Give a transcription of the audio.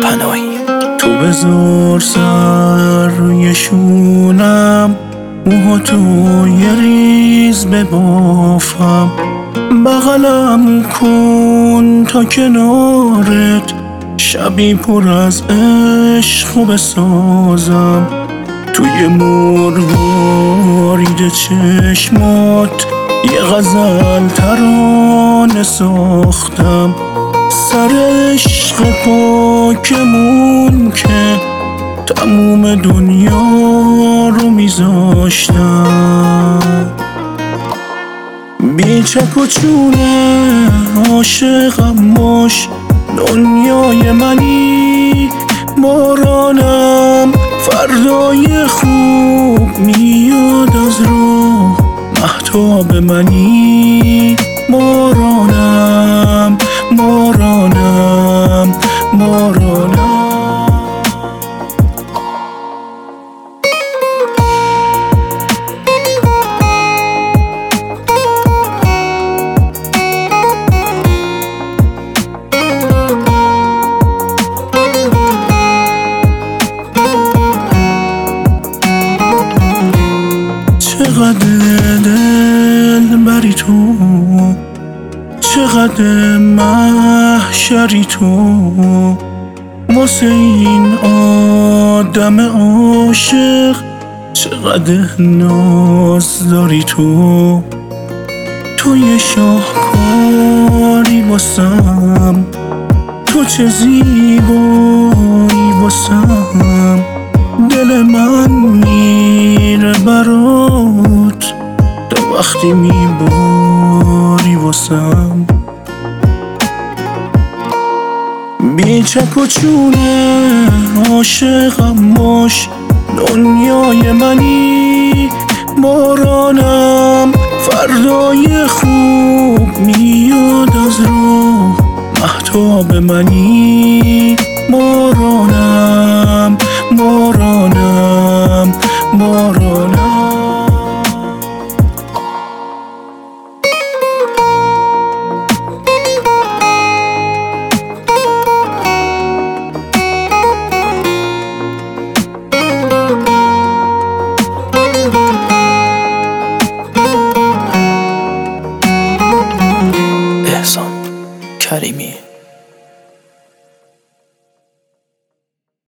پناهی. تو بذار سر روی شونم، موهاتو یه ریز ببافم، بغلم کن تا کنارت شبی پر از عشق بسازم. توی مروارید چشمات یه غزل ترانه ساختم، سر عشق پاکمون که تموم دنیا رو میذاشتم. بی چک و چونه عاشقم باش، دنیای منی، بارانم فردای خوب میاد از راه، مهتاب منی، بارانم بارانم بارانم. چقدر دل بری تو، چقدر محشری تو، واسه این آدم عاشق چقدر ناز داری تو. تو یه شاهکاری واسم، تو چه زیبایی واسم، دل من میره برات تا وقتی میباری واسم. بی چک و چونه عاشقم باش، دنیای منی، بارانم فردای خوب میاد از راه، مهتاب منی، بارانم بارانم بارانم.